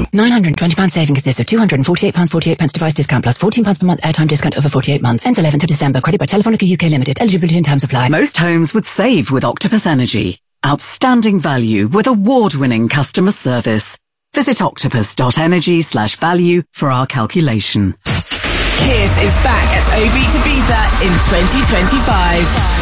£920 saving consists of £248.48 device discount plus £14 per month airtime discount over 48 months. Ends 11th of December. Credit by Telefonica UK Limited. Eligibility and terms apply. Most homes would save with Octopus Energy. Outstanding value with award-winning customer service. Visit octopus.energy/value for our calculation. Kiss is back at OB Ibiza in 2025.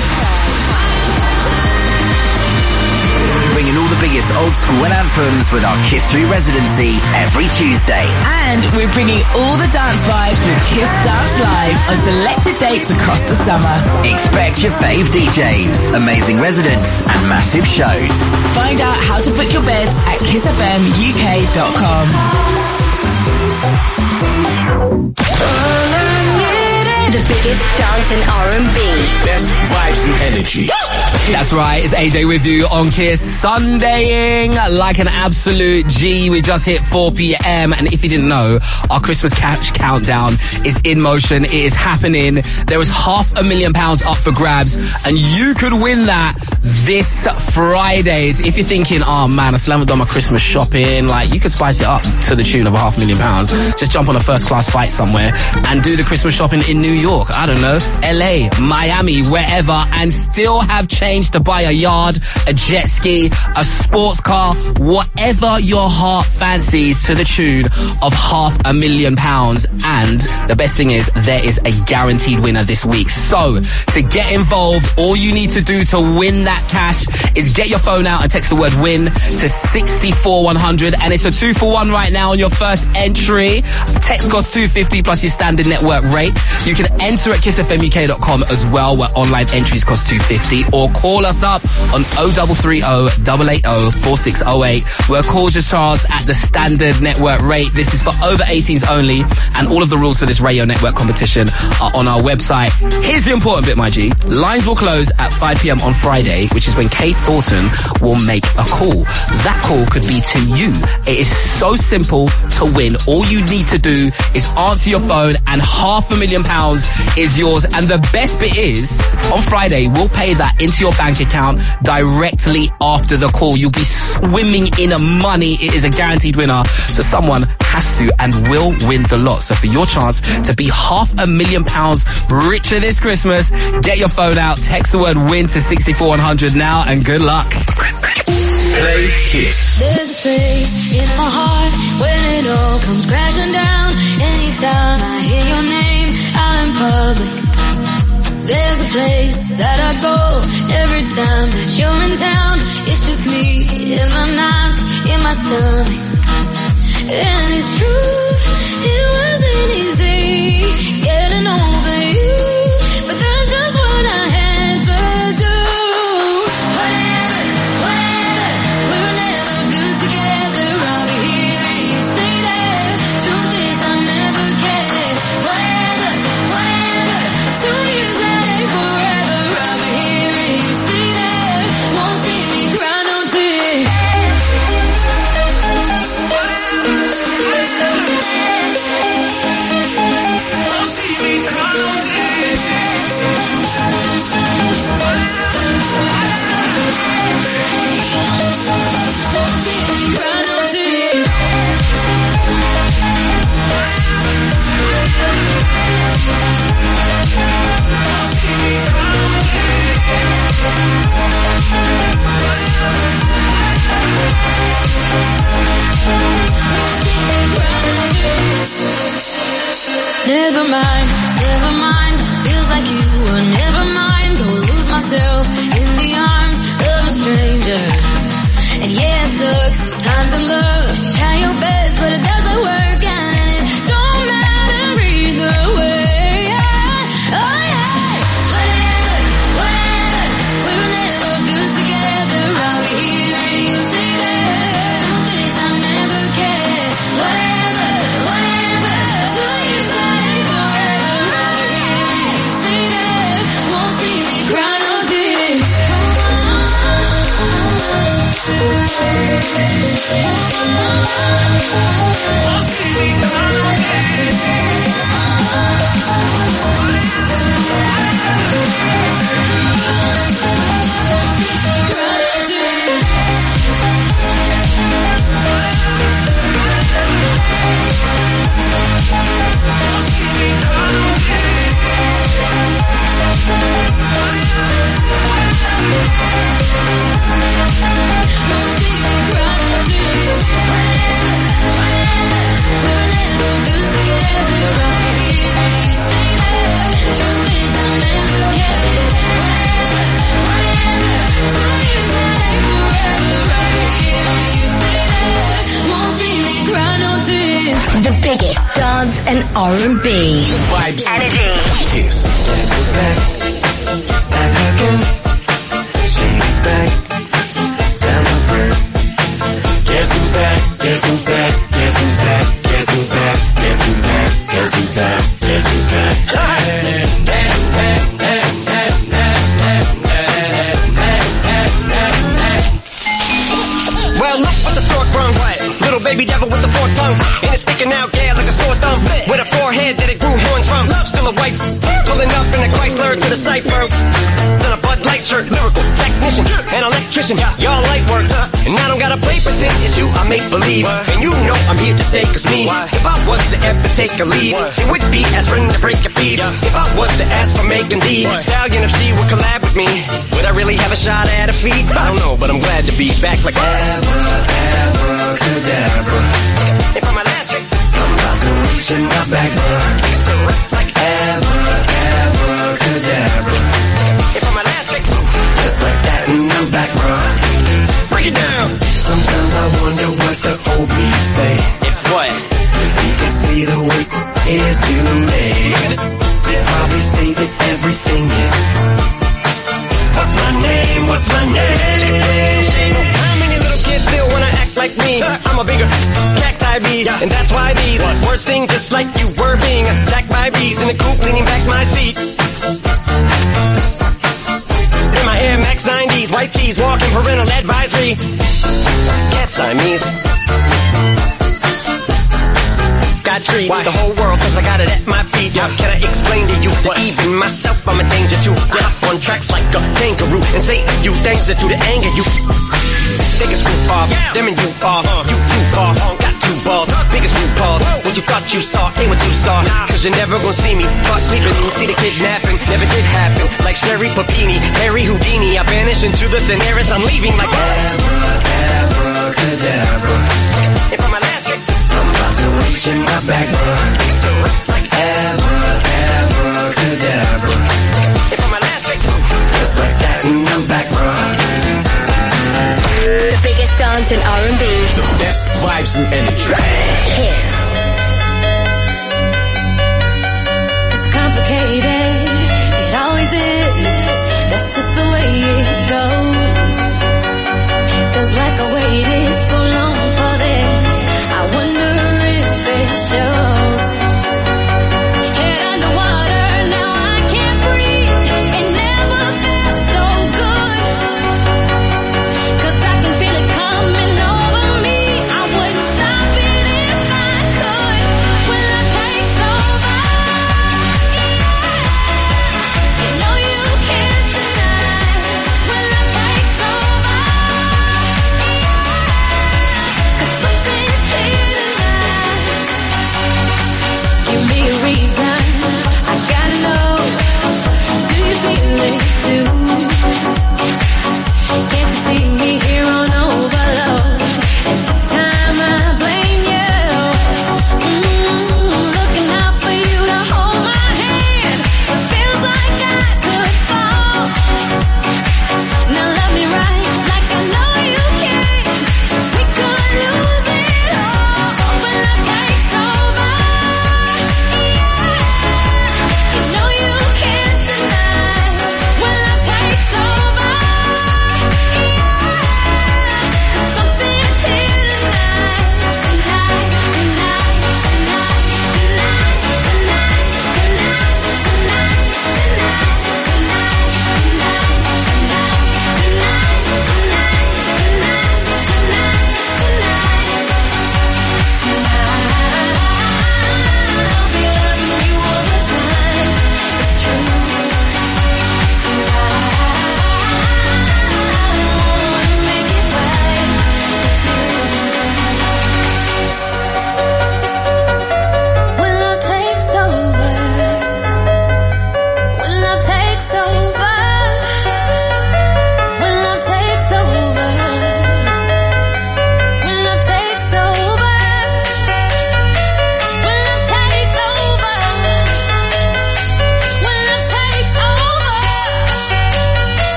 Bringing all the biggest old school and anthems with our Kiss 3 residency every Tuesday. And we're bringing all the dance vibes with Kiss Dance Live on selected dates across the summer. Expect your fave DJs, amazing residents and massive shows. Find out how to book your beds at kissfmuk.com. The biggest dance and R&B. Best vibes and energy. That's right, it's AJ with you on Kiss, Sundaying like an absolute G. We just hit 4 p.m. and if you didn't know, our Christmas cash countdown is in motion. It is happening. There is £500,000 up for grabs and you could win that this Friday. So if you're thinking, oh man, I still haven't done my Christmas shopping, like you could spice it up to the tune of £500,000. Just jump on a first class flight somewhere and do the Christmas shopping in New York, I don't know, LA, Miami, wherever, and still have change to buy a yard, a jet ski, a sports car, whatever your heart fancies, to the tune of £500,000. And the best thing is, there is a guaranteed winner this week. So, to get involved, all you need to do to win that cash is get your phone out and text the word win to 64100, and it's a 2-for-1 right now on your first entry. Text costs $2.50 plus your standard network rate. You can enter at kissfmuk.com as well, where online entries cost $2.50, or call us up on 0330 880 4608, where calls are charged at the standard network rate. This is for over 18s only, and all of the rules for this radio network competition are on our website. Here's the important bit, my G. Lines will close at 5 p.m. on Friday, which is when Kate Thornton will make a call. That call could be to you. It is so simple to win. All you need to do is answer your phone and £500,000 is yours. And the best bit is, on Friday, we'll pay that into your bank account directly after the call. You'll be swimming in money. It is a guaranteed winner. So someone has to and will win the lot. So for your chance to be £500,000 richer this Christmas, get your phone out, text the word win to 64100 now, and good luck. Play Kiss. There's a place in my heart when it all comes crashing down. Anytime I hear your name out in public, there's a place that I go every time that you're in town. It's just me in my nights, in my stomach. And it's true, it wasn't easy getting over you, but that's just what I had to do. Whatever, we were never good together. I'll be here and you stay there. Truth is I never cared. Whatever, 2 years later, forever. I'll be here and you stay there. Won't see me cry no tears. Never mind, feels like you were never mind. Go lose myself in the arms of a stranger. And yeah, it sucks, times of love. You try your best, but it doesn't work, and it don't matter either way. Oh yeah, whatever, we were never good together. I'll be here and you stay there. Truth is I never cared. Whatever, 2 years later, forever. I'll be here and you stay there. Won't see me cry no tears. Won't see me cry no tears. The biggest dance and R&B. Vibes. Energy. Kiss. Guess who's back? Back again. She's back. Tell my friend. Guess who's back? Guess who's back? Guess who's back? Guess who's back? Guess who's back? Guess who's back? Guess who's back? Well, look what the stork brung. Little baby devil with the forked tongue. And it's sticking out, yeah, like a sore thumb. With a forehead that it grew horns from. Still a white, pulling up in a Chrysler to the cipher. Then a Bud Light shirt, lyrical technician, an electrician. Y'all light work, and I don't gotta play pretend. It's you, I make believe. And you know I'm here to stay, cause me, if I was to ever take a lead, it would be aspirin to break your feet. If I was to ask for Megan Thee Stallion, if she would collab with me, would I really have a shot at a feat? I don't know, but I'm glad to be back like Abracadabra. If I'm elastic, I'm about to reach in my back, like abracadabra. if I'm elastic, Just like that and I'm back, break it down. Sometimes I wonder what the old me say. If what? If he could see the way is too late, he'd probably say that everything is. What's my name? What's my name? How many little kids still wanna act like me? I'm a bigger cacti bee, and that's why these words sting just like you were being attacked by bees in the coop, leaning back my seat. In my Air Max 90s, white tees, walking parental advisory. Cat Siamese. Got treat the whole world cause I got it at my feet. Can I explain to you that even myself I'm a danger to? Get up on tracks like a kangaroo and say a few things that to the anger you. Biggest roof off, them and you are. You too far, got two balls. Biggest roof balls. What you thought you saw ain't what you saw. Cause you're never gonna see me caught sleeping. See the kidnapping, never did happen. Like Sherry Papini, Harry Houdini. I vanish into the thin air as I'm leaving like Abracadabra. if I'm elastic, I'm about to reach in my back, like abracadabra. if I'm elastic, Just like that and I'm back, The biggest dance and R&B. Best vibes and energy. Kiss. It's complicated, it always is. That's just the way it goes. Feels like I waited so long for this. I wonder if it shows. Head underwater, now I can't breathe. It never felt so good. Cause I can feel it coming over me. I wouldn't stop it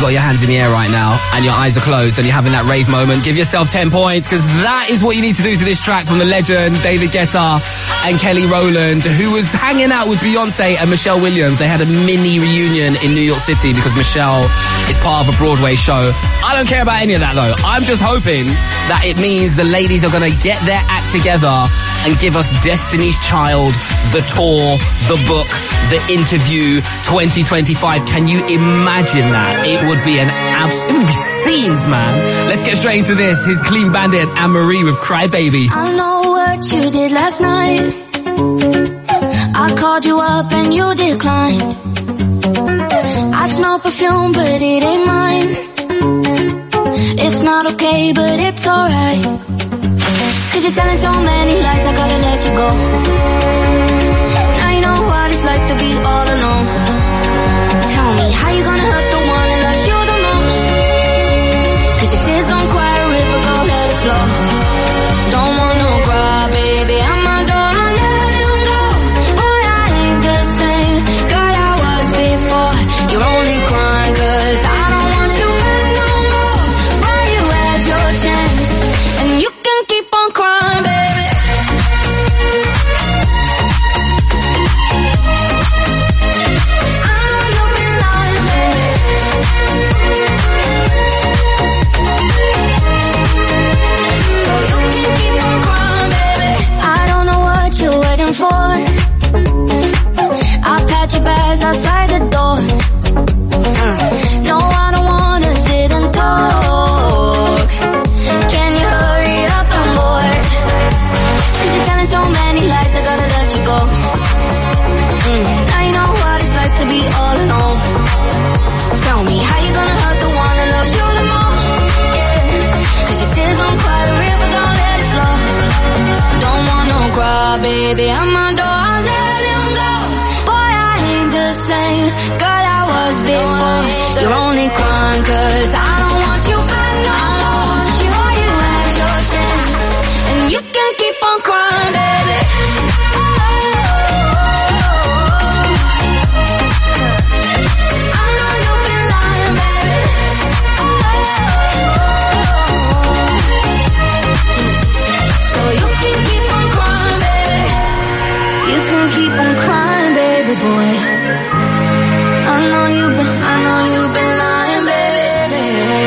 got your hands in the air right now and your eyes are closed and you're having that rave moment, give yourself 10 points because that is what you need to do to this track from the legend David Guetta and Kelly Rowland, who was hanging out with Beyonce and Michelle Williams. They had a mini reunion in New York City because Michelle is part of a Broadway show. I don't care about any of that though. I'm just hoping that it means the ladies are going to get their act together and give us Destiny's Child, the tour, the book, the interview 2025. Can you imagine that? It would be it would be scenes, man. Let's get straight into this. Here's Clean Bandit and Anne-Marie with Cry Baby. I know what you did last night. I called you up and you declined. I smell perfume but it ain't mine. It's not okay but it's alright. Cause you're telling so many lies, I gotta let you go. Now you know what it's like to be all alone. Tell me, how you gonna hurt the one that loves you the most? Cause your tears don't cry a river, go let it flow. Don't want no cry, baby, I'm a dog, I let him go. Boy, I ain't the same girl I was before. You're only crying cause I don't want you back no more. Boy, you had your chance and you can keep on crying, baby. For I'll pat your bags outside the door. No, I don't wanna sit and talk. Can you hurry up, I'm bored. Cause you're telling so many lies, I gotta let you go. Now you know what it's like to be all alone. Tell me, how you gonna hurt the one that loves you the most? Yeah, cause your tears don't cry the river, don't let it flow. Don't want no cry, baby, I'm a dog, I let him go. Boy, I ain't the same girl I was before. You're only crying cause I don't want you back no more. Sure, you had your chance and you can keep on crying, baby. I know you've been lying, baby. So you can keep on crying, baby. You can keep on crying, baby boy. I know you've been lying, baby.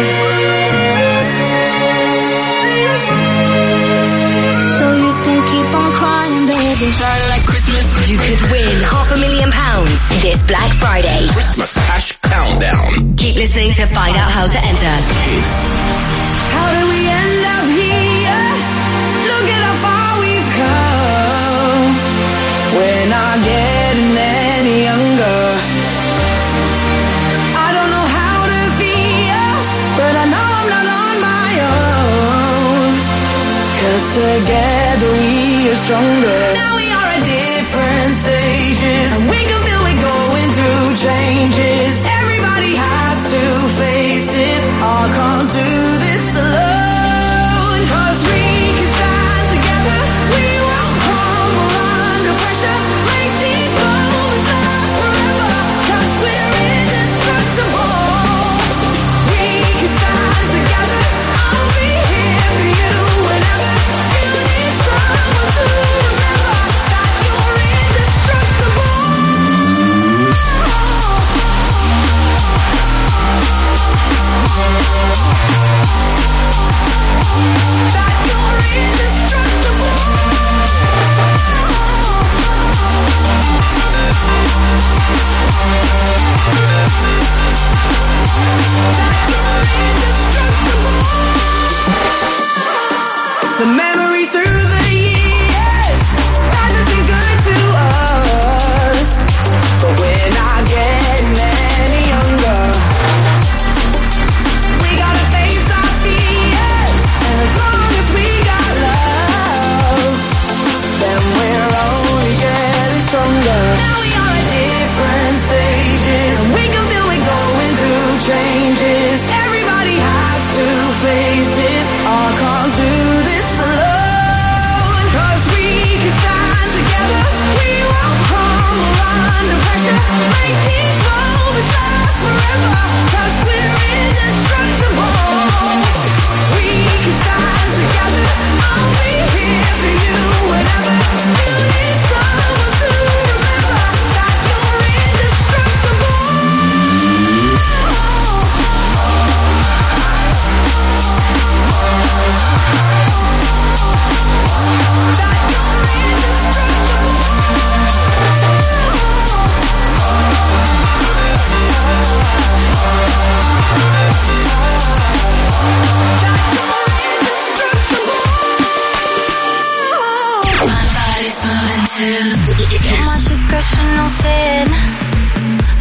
So you can keep on crying, baby. Trying like Christmas. You could win £500,000 this Black Friday. Christmas Hash Countdown. Keep listening to find out how to enter. How did we end up here? Look at how far we've come. We're not getting any younger. I don't know how to feel, but I know I'm not on my own. Cause together we are stronger. Now we are at different stages, and we can feel we're going through changes. Everybody has to face it. I can't do this alone. Cause we can stand together. We won't crumble under pressure. Make these moments last forever. Cause we're indestructible. We can stand together. I'll be here for you whenever you need someone to remember that you're indestructible.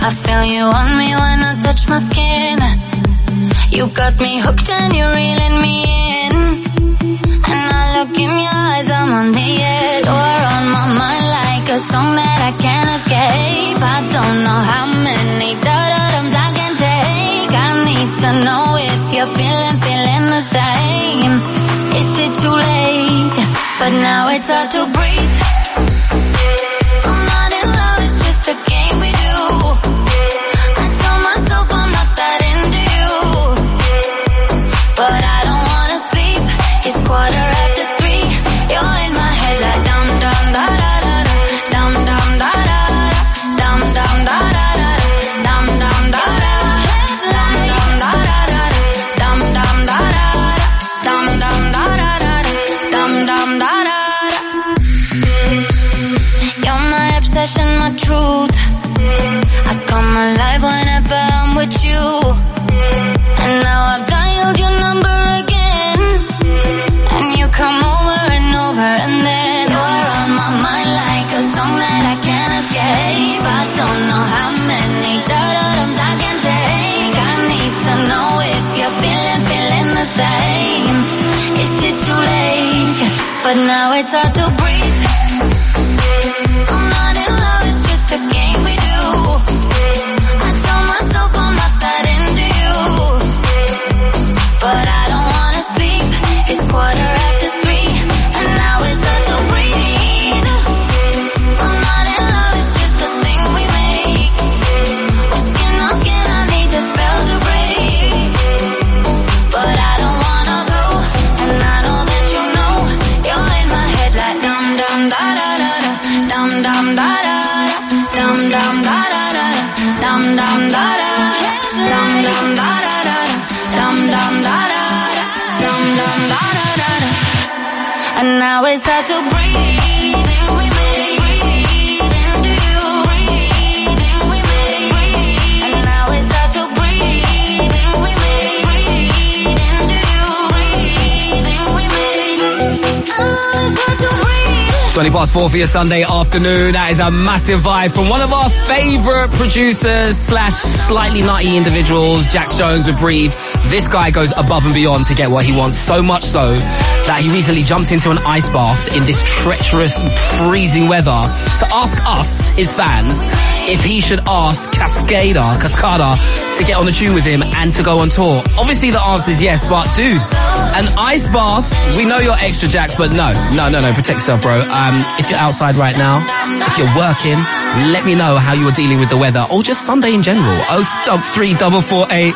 I feel you on me when I touch my skin. You got me hooked and you're reeling me in. And I look in your eyes, I'm on the edge. You're on my mind like a song that I can't escape. I don't know how many da-da-dums I can take. I need to know if you're feeling the same. Is it too late? But now it's hard to breathe. I'm not in love, it's just a game we do. I tell myself I'm not that into you, but I don't wanna sleep. It's 3:15. You're in my head like dum dum da da da da, dum dum da da da, dum dum da da da, dum dum da da da, dum dum da da da, dum dum da da da, dum dum da da da, dum dum da da da. You're my obsession, my truth. I come alive whenever I'm with you. And now I've dialed your number again, and you come over and over, and then you're on my mind like a song that I can't escape. I don't know how many da-da-dums I can take. I need to know if you're feeling the same. Is it too late? But now it's hard to breathe. I'm not in love, it's just a game we do. I tell myself I'm not that into you, but I don't wanna sleep. It's 3:15, and now it's hard to breathe. I'm not in love, it's just a thing we make. We're skin on skin, I need the spell to break. But I don't wanna go, and I know that you know. You're in my head like dum dum da da da da, dum dum da da da, dum dum da da da, dum dum da da, dum dum da da da, dum dum da da da, dum dum da da da. And now it's hard to breathe. We make breathe into you. Breathing we make breathe. And now it's hard to breathe. We make breathe into you. Breathing we make. And now it's hard to breathe. 4:20 for your Sunday afternoon. That is a massive vibe from one of our favourite producers / slightly nutty individuals, Jax Jones with Breathe. This guy goes above and beyond to get what he wants, so much so that he recently jumped into an ice bath in this treacherous, freezing weather to ask us, his fans, if he should ask Cascada to get on the tune with him and to go on tour. Obviously the answer is yes, but dude, an ice bath, we know you're extra, Jax, but no, protect yourself, bro. If you're outside right now, if you're working, let me know how you are dealing with the weather, or just Sunday in general. 03448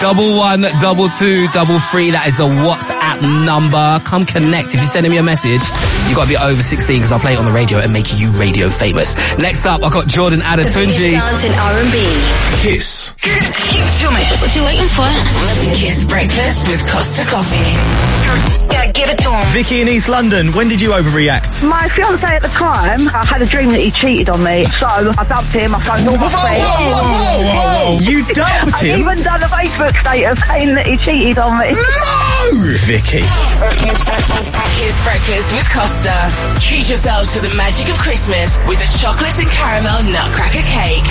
112233. That is the WhatsApp number. Come connect. If you're sending me a message, you gotta be over 16 because I'll play it on the radio and make you radio famous. Next up, I've got Jordan Adetunji. Dance in R&B. Kiss. Give it to me. What you waiting for? Kiss breakfast with Costa Coffee. Yeah, give it to him. Vicky in East London, when did you overreact? My fiance at the time, I had a dream that he cheated on me, so I dumped him, I phoned all my friends. Whoa! You dumped him? I've even done a Facebook status saying that he cheated on me. No! Vicky. Kiss breakfast with Costa. Treat yourself to the magic of Christmas with a chocolate and caramel nutcracker cake.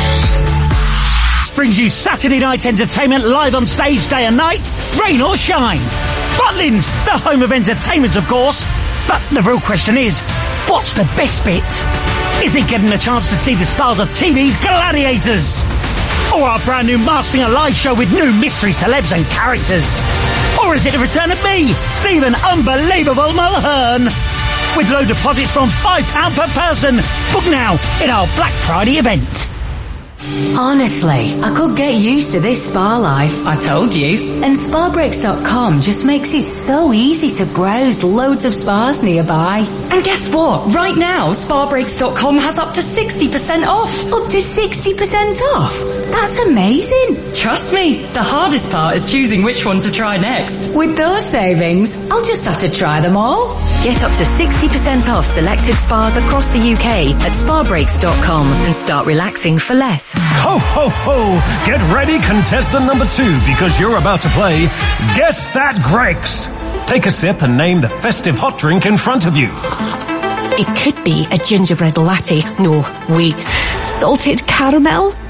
Brings you Saturday night entertainment live on stage day and night, rain or shine. Butlins, the home of entertainment, of course. But the real question is, what's the best bit? Is it getting a chance to see the stars of TV's Gladiators? Or our brand new Masked Singer live show with new mystery celebs and characters? Or is it the return of me, Stephen Unbelievable Mulhern? With low deposits from £5 per person. Book now in our Black Friday event. Honestly, I could get used to this spa life. I told you. And spabreaks.com just makes it so easy to browse loads of spas nearby. And guess what? Right now, spabreaks.com has up to 60% off. Up to 60% off? That's amazing. Trust me, the hardest part is choosing which one to try next. With those savings, I'll just have to try them all. Get up to 60% off selected spas across the UK at spabreaks.com and start relaxing for less. Ho, ho, ho! Get ready, contestant number 2, because you're about to play Guess That Greggs. Take a sip and name the festive hot drink in front of you. It could be a gingerbread latte. No, wait. Salted caramel?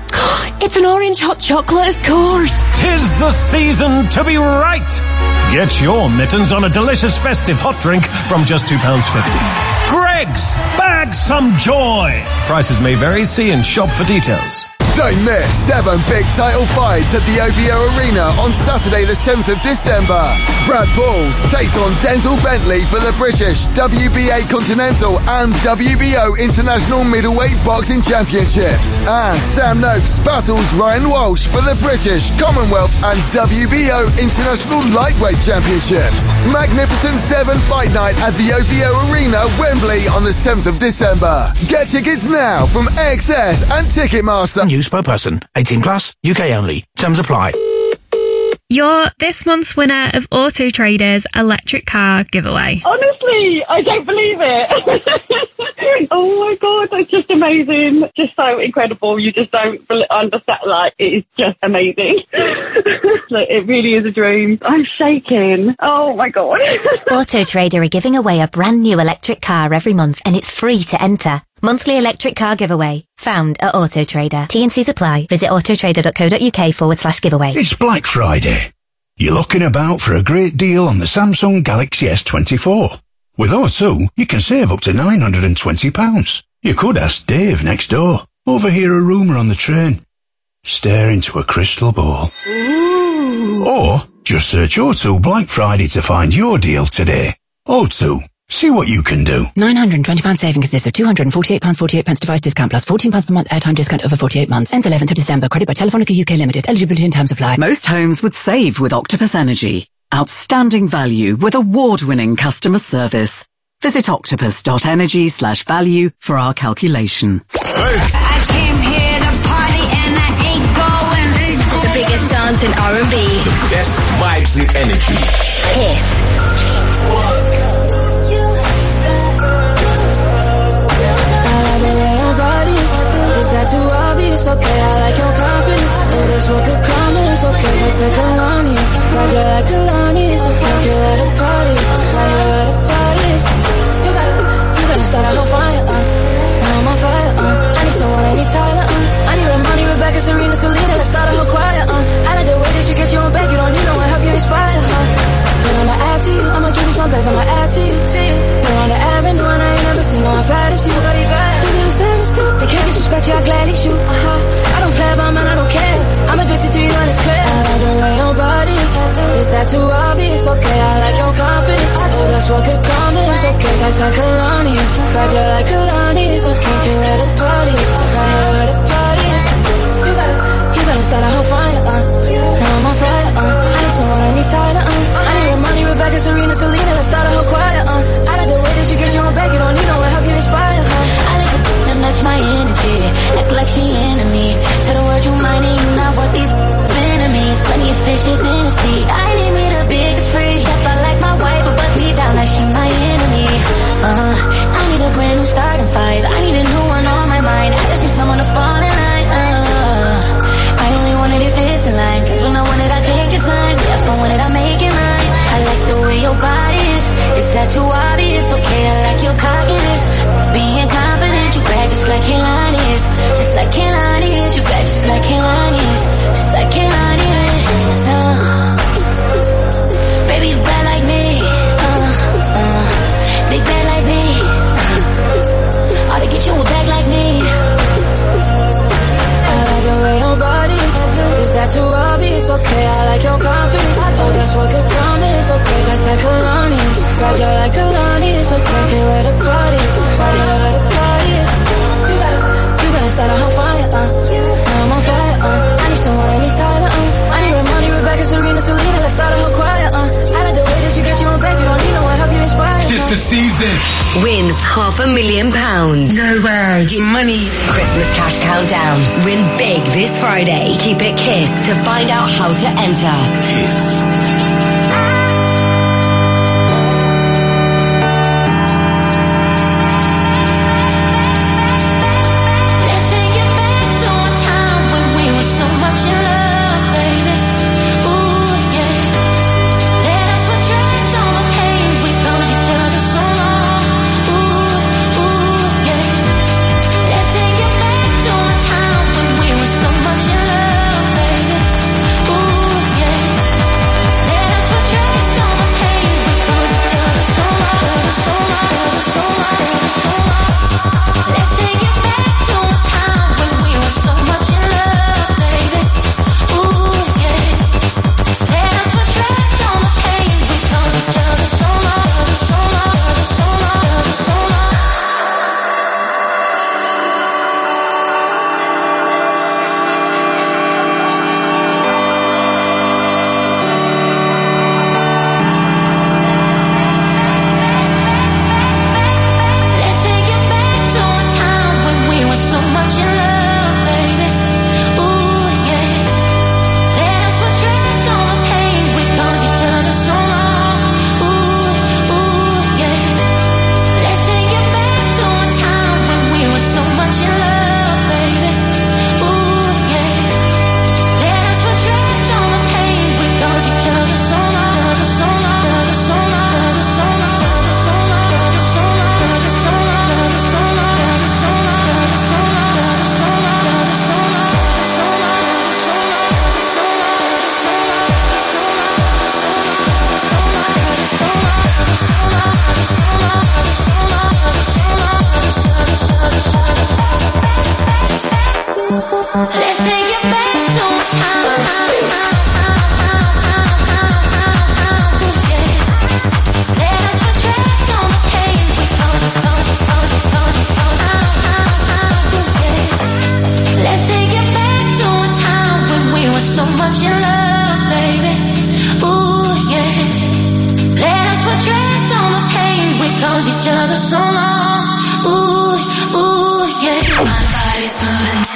It's an orange hot chocolate, of course. 'Tis the season to be right. Get your mittens on a delicious festive hot drink from just £2.50. Greggs, bag some joy. Prices may vary. See and shop for details. Don't miss 7 big title fights at the OVO Arena on Saturday the 7th of December. Brad Balls takes on Denzel Bentley for the British WBA Continental and WBO International Middleweight Boxing Championships. And Sam Noakes battles Ryan Walsh for the British Commonwealth and WBO International Lightweight Championships. Magnificent 7 fight night at the OVO Arena, Wembley on the 7th of December. Get tickets now from AXS and Ticketmaster. Use per person. 18 plus. UK only. Terms apply. You're this month's winner of Auto Trader's electric car giveaway. Honestly, I don't believe it. Oh my God, that's just amazing. Just so incredible. You just don't understand. Like, it is just amazing. Like, it really is a dream. I'm shaking. Oh my God. Auto Trader are giving away a brand new electric car every month and it's free to enter. Monthly electric car giveaway. Found at Auto Trader. T&Cs apply. Visit autotrader.co.uk/giveaway. It's Black Friday. You're looking about for a great deal on the Samsung Galaxy S24. With O2, you can save up to £920. You could ask Dave next door. Overhear a rumour on the train. Stare into a crystal ball. Ooh. Or just search O2 Black Friday to find your deal today. O2. See what you can do. £920 saving consists of £248.48 device discount plus £14 per month airtime discount over 48 months. Ends 11th of December. Credit by Telefonica UK Limited. Eligibility and terms apply. Most homes would save with Octopus Energy. Outstanding value with award-winning customer service. Visit octopus.energy/value for our calculation. I came here to party and I ain't going. The biggest dance in R&B. The best vibes and energy. Kiss. Is that too obvious? Okay, I like your confidence. Oh, that's what could come in. It's okay, like Kalani's. Ride you like Kalani's. Okay, you at the parties. While you at the parties. You better start a whole fire, Now I'm on fire, I need someone, I need Tyler, I need Ramani, Rebecca, Serena, Selena. Let's start a whole choir, I like the way that you get your own back. You don't need no one, help you inspire, But I'ma add to you, I'ma give you some best, I'ma add to you. We're on the avenue and I ain't never seen no one bad as you. Baby, I'm serious too. They can't disrespect you, I gladly shoot. I don't play about man, I don't care. I'm addicted to you and it's clear. I like the way your body is. Is that too obvious? Okay, I like your confidence. Oh, that's what could come in. It's okay, like Kalani's. Ride you like Kalani's. Okay, you at the parties. Right here at the parties. You better start a whole fire, Now I'm on fire, I need someone, I need Tyler, I need Ramani, Rebecca, Serena, Selena. Let's start a whole choir, I like the way that you get your own back. You don't need no one, help you inspire, I like the that match my energy. Act like she into me. Tell the world you mine and you not what these enemies. Plenty of fishes in the sea. I need me the biggest free. Step out like my wife, but bust me down like she my enemy. I need a brand new starting fight. I need a new one on my mind. I just need someone to fall in line. I only wanted it this in line. Cause when I want it, I take your time. Yes, I want it, I make it mine. I like the way your body is. Is that too obvious? Okay, I like your cockiness. Being confident, you bad just like Kehlani is. Just like Kehlani is. You bad just like Kehlani is. Just like Kehlani is. Baby, you bad like me. Big bad like me. Ought to get you a bag like me. I like the way your body is. Is that too obvious? Okay, I like your confidence. Oh, that's what could come in. It's okay, like Kalani's. Ride you like Kalani's. Okay, you at the parties. Right here at the parties. You better start a whole fire, Now I'm on fire, I need someone, I need Tyler, I need Ramani, Rebecca, Serena, Selena. Let's start a whole choir, I like the way that you get your own back. You don't need no one, help you inspire. It's the season. Win £500,000. No way. Get money. Christmas cash countdown. Win big this Friday. Keep it Kiss to find out how to enter. Kiss. So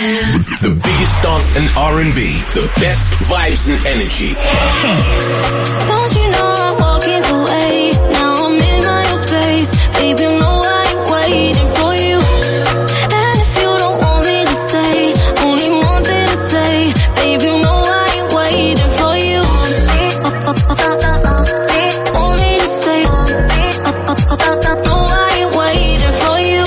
The biggest dance and R&B, the best vibes and energy. Don't you know I'm walking away? Now I'm in my own space. Baby, you know I ain't waiting for you. And if you don't want me to stay, only one thing to say. Baby, you know I ain't waiting for you. Want me to stay. No, I ain't waiting for you.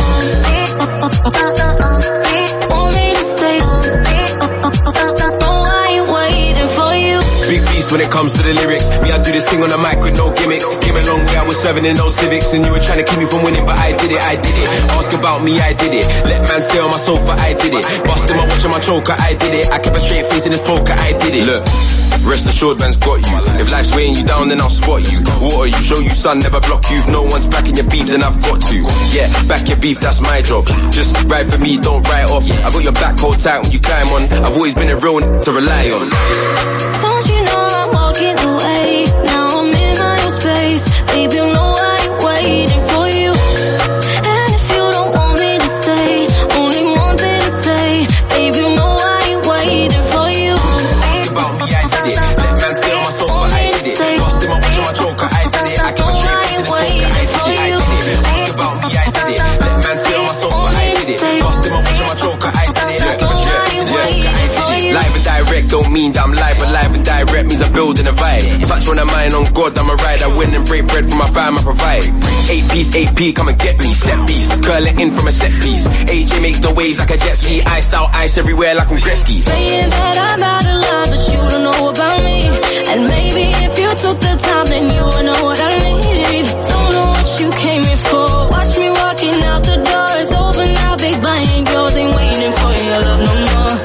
Want me to stay. No, I ain't waiting for you. Big beast when it comes to the lyrics. Me, I do this thing on the mic with no gimmicks. Came a long way, I was serving in those civics. And you were trying to keep me from winning, but I did it. Ask about me, I did it. Let man stay on my sofa, I did it. Busting my watch on my choker, I did it. I kept a straight face in this poker, I did it. Look, rest assured man's got you. If life's weighing you down, then I'll spot you. Water you, show you sun, never block you. If no one's backing your beef, then I've got to. Yeah, back your beef, that's my job. Just ride for me, don't write off. I got your back hold tight when you climb on. I've always been a real to rely on. Don't you know I'm walking away? Now I'm in my own space. Baby, you know I ain't waiting for you. And if you don't want me to stay, only one thing to say. Baby, you know I ain't waiting for you. About me, I did it. Let man stay on my sofa, I did it. Busting my watch on my choker, I did it. I kept a straight face in this poker, I did it. Ask about me, I did it. Let man stay on my sofa, I did it. Busting my watch on my choker, I did it. I kept a straight face in this poker, I did it. Live and direct don't mean that I'm live, but live and direct means I'm building a vibe. Touch on a mind on God, I'm a ride. I win and break bread for my fam, I provide. 8-piece, AP, come and get me. Step piece, curl it in from a set piece. AJ make the waves like a jet ski. Iced out ice everywhere like I'm Gretzky. Saying that I'm out of line, but you don't know about me. And maybe if you took the time, then you would know what I need. Don't know what you came here for. Watch me walking out the door. It's over now, big buying girls ain't waiting for your love no more.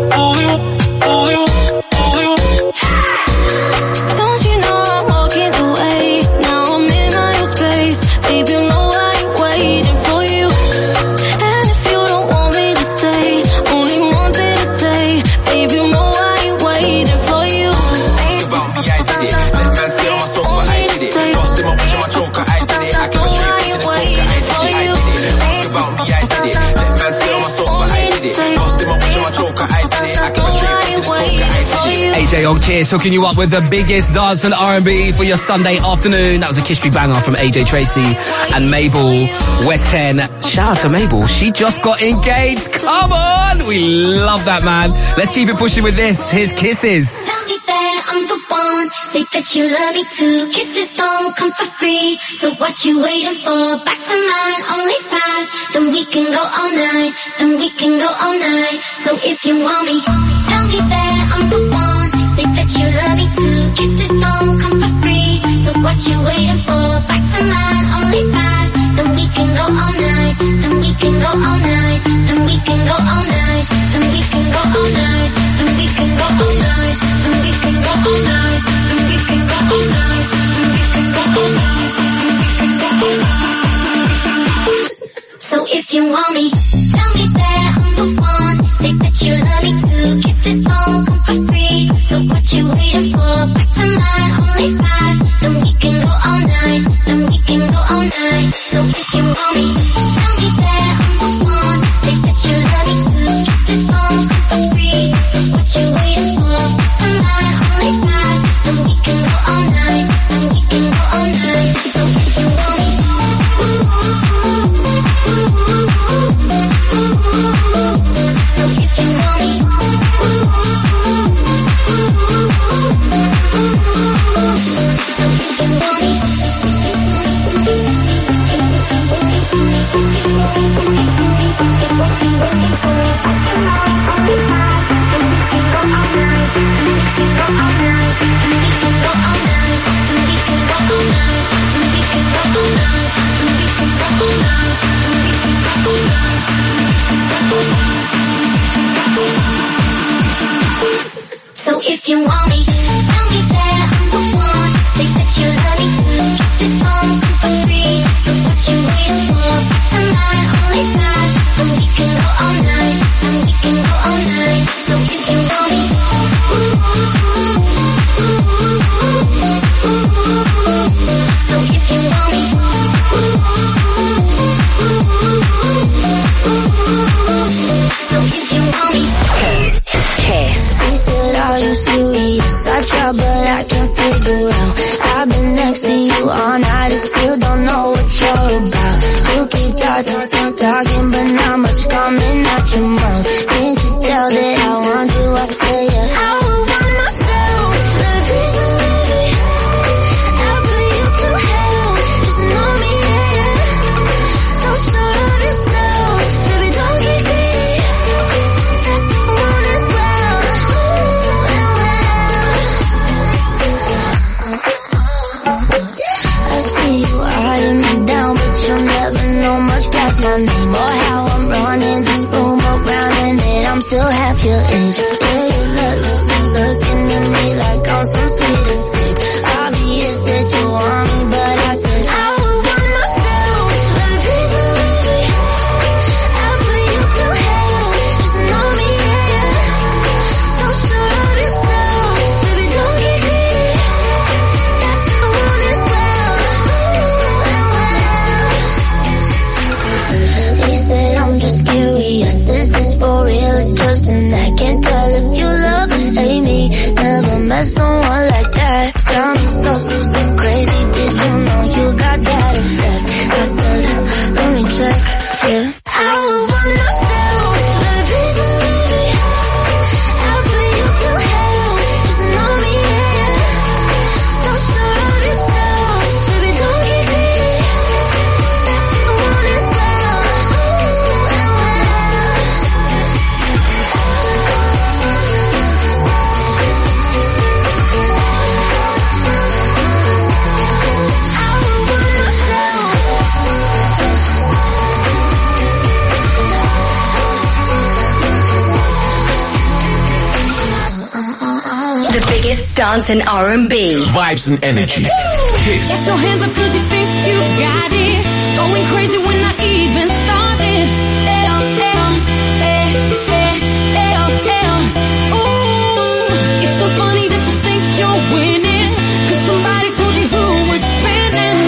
Don't you know I'm walking away? Now I'm in my own space. Baby, you know I ain't waiting for you. And if you don't want me to stay, only one thing to say. Baby, you know I ain't waiting for you. About me, I did it. Let man stay on my sofa, I did it. Busting my watch on my choker, I did it. I kept a straight face in this poker, I did it. Ask about me, I did it. Let man stay on my sofa, I did it. Busting my watch on my choker, I did it. I kept a straight face in this poker, I did it. AJ on Kiss, hooking you up with the biggest dance and R&B for your Sunday afternoon. That was a Kishby banger from AJ Tracy and Mabel West 10. Shout out to Mabel, she just got engaged. Come on, we love that, man. Let's keep it pushing with this. Here's Kisses. Tell me that I'm the one. Say that you love me too. Kisses don't come for free. So what you waiting for? Back to mine, only 5. Then we can go all night. So if you want me, tell me that I'm the one. Say that you love me too. Kisses don't come for free. So what you waiting for? Back to mine, only 5. Then we can go all night. Then we can go all night. Then we can go all night. Then we can go all night. Then we can go all night. Then we can go all night. Then we can go all night. Then we can go all night. Then we can go all night. So if you want me, tell me that I'm the one. Say that you love me too. Kisses don't come for free. So what you waiting for? Back to mine, only 5. Then we can go all night. Then we can go all night. So if you want me, tell me that I'm the one. Say that you love me too. Kisses don't come for free. So what you waiting for? Back to mine, only 5. Then we can go all night. Then we can go all night. So if you want me, so if you want me, around. I've been next to you all night and still don't know what you're about. You keep talking, but not much coming out your mouth. Can't you tell that I want you? I say yeah. I would want myself, but please don't leave me. I'll put you through hell, just know me, yeah. So sure of yourself, baby, don't get greedy. Want it well, I see you eyeing me down, but you'll never know much past my name or how I'm running this room around, and that I'm still half your age. Yeah, you looking at me like I'm some sweet escape. Obvious that you want me, but I said I would want myself, but please don't leave me. I'll put you through hell, just know me, yeah. So sure of yourself, baby, don't get greedy. Want it well. He said I'm just curious, is this for real or just an act? Can't tell if you love or hate me. Never met someone like that. Got me so crazy. Did you know you got that effect? I said, let me check, yeah. I would want myself, but please don't leave me. I'll put you through hell, just know me, yeah. So sure of yourself, baby, don't get greedy. Want it well. The biggest dance and R&B. Vibes and energy. Kiss. Get your hands up 'cause you think you got it. Going crazy when I even started. Ooh, it's so funny that you think you're winning, 'cause somebody told you who was spinning.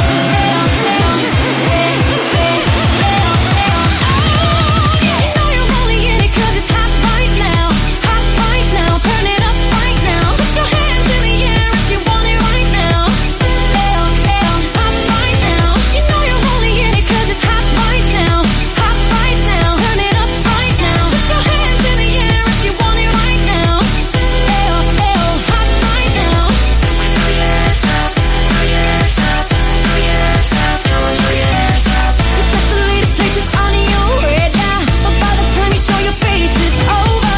You know you're only in it 'cause it's hot right now. Hot right now. Turn it up right now. Put your hands in the air if you want it right now. Hot right now. You know you're only in it 'cause it's hot right now. Hot right now. Turn it up right now. Put your hands in the air if you want it right now. Hot right now. Put your hands up. Put your hands up. Put your hands up. Put your hands up. It's the latest places on your radar, but by the time you show your face, it's over.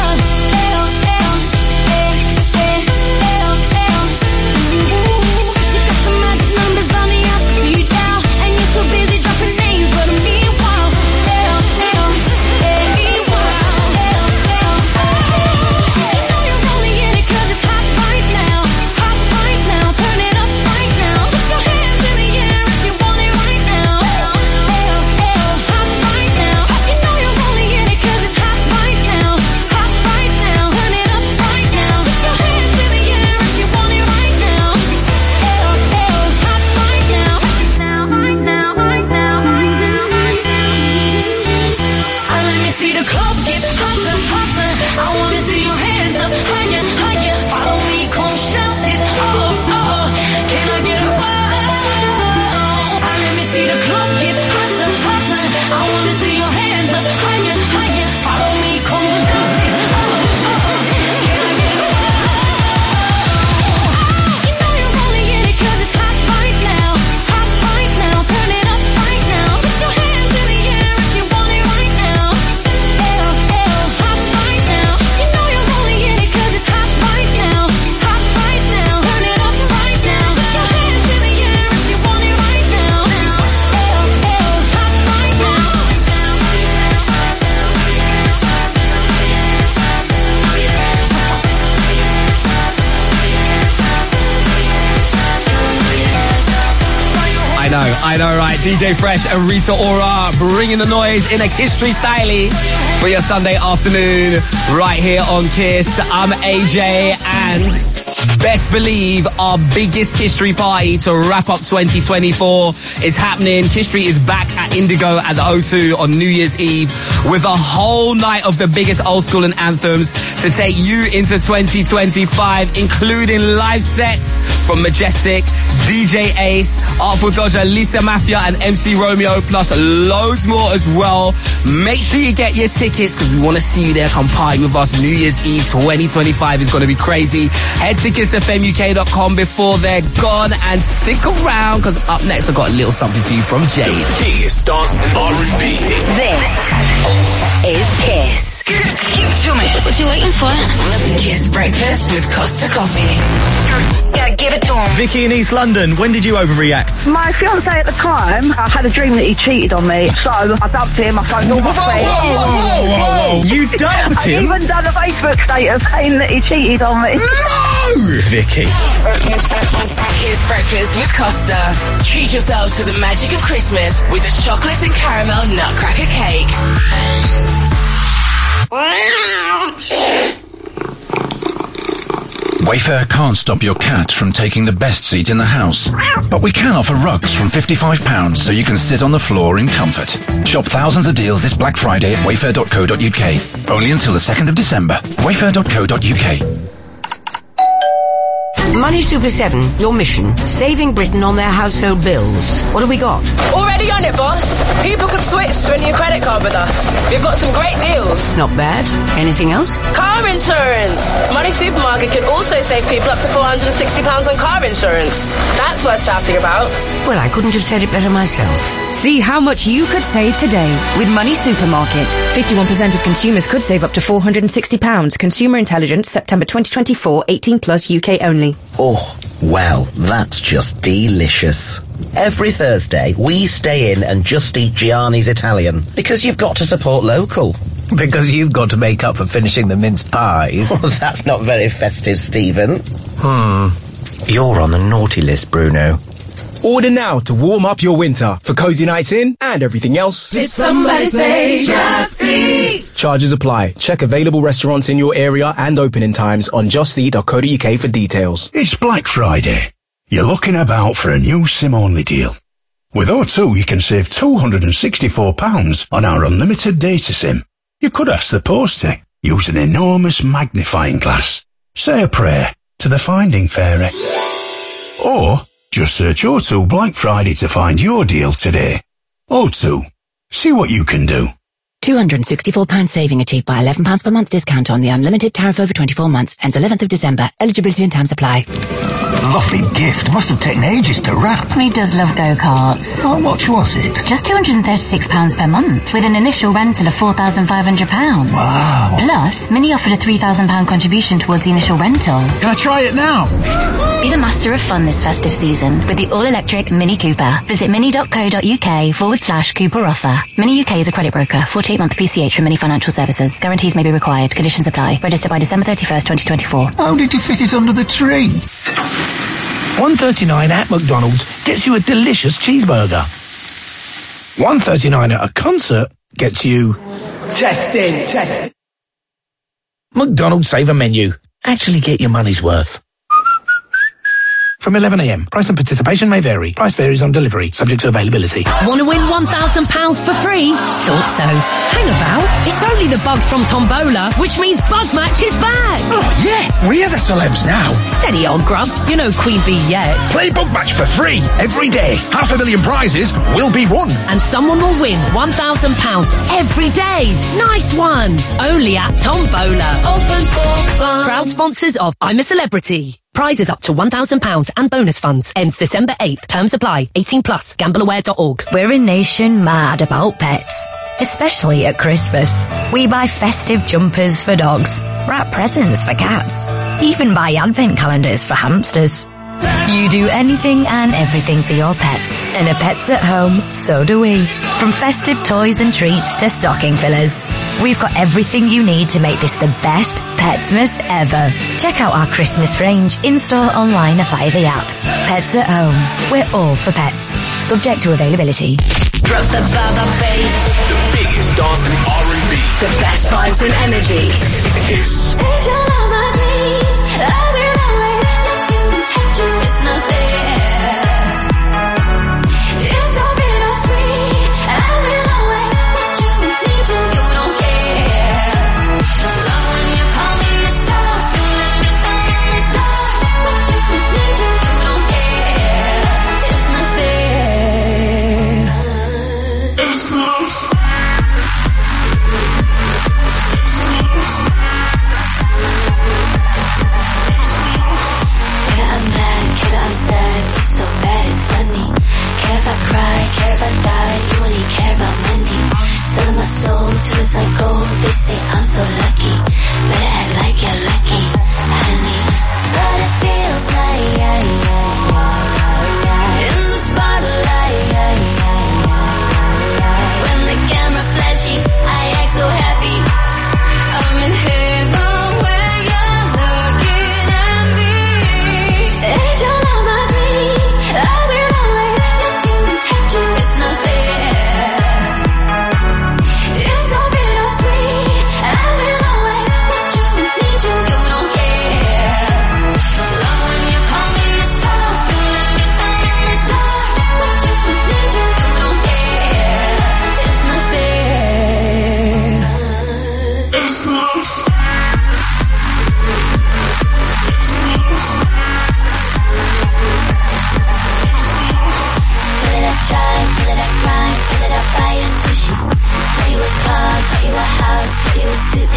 You got the magic numbers on your speed dial, and you're too busy dropping names, but meanwhile, you know you're only in it 'cause it's hot right now. Hot right now. Turn it up right now. Put your hands in the air if you want it right now. Hot right now. You know you're only in it 'cause it's hot right now. Hot right now. Turn it up right now. Put your hands in the air if you want it right now. Hot right now. Right now. Right now. Let me see the club get hotter, hotter. I wanna see your hands up higher, higher. Follow me, come shout it. Can I get a wow? Let me see the club get hotter, hotter. I wanna see your hands up higher, higher. Follow me, come shout it. Can I get a wow? You know you're only in it 'cause it's hot right now. Hot right now. Turn it up right now. Put your hands in the air if you want it right now. Hot right now. You know you're only in it 'cause it's hot right now. Hot right now. Turn it up right now. Put your hands in the air if you want it right now. Hot right now. I know, right? DJ Fresh and Rita Ora bringing the noise in a history style for your Sunday afternoon right here on Kiss. I'm AJ, and best believe our biggest history party to wrap up 2024 is happening. History is back at Indigo at the O2 on New Year's Eve with a whole night of the biggest old school and anthems to take you into 2025, including live sets from Majestic, DJ Ace, Artful Dodger, Lisa Mafia and MC Romeo, plus loads more as well. Make sure you get your tickets because we want to see you there. Come party with us. New Year's Eve 2025 is going to be crazy. Head to kissfmuk.com before they're gone and stick around because up next I've got a little something for you from Jade. The biggest dance and R&B. This is Kiss. Give it to me. What you waiting for? Kiss Breakfast with Costa Coffee. Yeah, give it to him. Vicky in East London, when did you overreact? My fiance at the time, I had a dream that he cheated on me, so I dumped him, I phoned all my friends. Whoa. You dumped him? I even done a Facebook status saying that he cheated on me. No! Vicky. Kiss Breakfast with Costa. Treat yourself to the magic of Christmas with a chocolate and caramel nutcracker cake. Wayfair can't stop your cat from taking the best seat in the house, but we can offer rugs from £55 so you can sit on the floor in comfort. Shop thousands of deals this Black Friday at wayfair.co.uk. Only until the 2nd of December. Wayfair.co.uk. Money Super 7, your mission, saving Britain on their household bills. What have we got? Already on it, boss. People could switch to a new credit card with us. We've got some great deals. Not bad. Anything else? Car insurance. Money Supermarket can also save people up to £460 on car insurance. That's worth shouting about. Well, I couldn't have said it better myself. See how much you could save today with Money Supermarket. 51% of consumers could save up to £460. Consumer Intelligence, September 2024, 18 plus UK only. Oh, well, that's just delicious. Every Thursday, we stay in and just eat Gianni's Italian, because you've got to support local. Because you've got to make up for finishing the mince pies. Well, that's not very festive, Stephen. You're on the naughty list, Bruno. Order now to warm up your winter for cozy nights in and everything else. Did somebody say Just Eat? Charges apply. Check available restaurants in your area and opening times on justeat.co.uk for details. It's Black Friday. You're looking about for a new SIM-only deal. With O2, you can save £264 on our unlimited data SIM. You could ask the post to use an enormous magnifying glass. Say a prayer to the Finding Fairy. Or just search O2 Black Friday to find your deal today. O2. See what you can do. £264 saving achieved by £11 per month discount on the unlimited tariff over 24 months. Ends 11th of December. Eligibility and terms apply. Lovely gift. Must have taken ages to wrap. He does love go-karts. How much was it? Just £236 per month, with an initial rental of £4,500. Wow. Plus, Mini offered a £3,000 contribution towards the initial rental. Can I try it now? Be the master of fun this festive season with the all-electric Mini Cooper. Visit mini.co.uk/Cooper offer. Mini UK is a credit broker. 48-month PCH from Mini Financial Services. Guarantees may be required. Conditions apply. Register by December 31st, 2024. How did you fit it under the tree? $1.39 at McDonald's gets you a delicious cheeseburger. $1.39 at a concert gets you... Testing. McDonald's Saver Menu. Actually get your money's worth. From 11 a.m. Price and participation may vary. Price varies on delivery, subject to availability. Want to win £1,000 for free? Thought so. Hang about. It's only the bugs from Tombola, which means Bug Match is back. Oh, yeah. We're the celebs now. Steady, old grub. You know Queen Bee yet. Play Bug Match for free every day. 500,000 prizes will be won. And someone will win £1,000 every day. Nice one. Only at Tombola. Open for fun. Proud sponsors of I'm a Celebrity. Prizes up to £1,000 and bonus funds. Ends December 8th. Terms apply. 18 plus. Gambleaware.org. We're a nation mad about pets, especially at Christmas. We buy festive jumpers for dogs, wrap presents for cats, even buy advent calendars for hamsters. You do anything and everything for your pets, and a Pets at Home, so do we. From festive toys and treats to stocking fillers, we've got everything you need to make this the best Petsmas ever. Check out our Christmas range in-store, online, or via the app. Pets at Home. We're all for pets. Subject to availability. Drop the baba bass. The biggest dance and R&B. The best vibes and energy. Kiss. It's not fair. It's so bittersweet. I will always want you, need you, you don't care. Love when you call me your star. You let me down in the dark. Want you, need you, you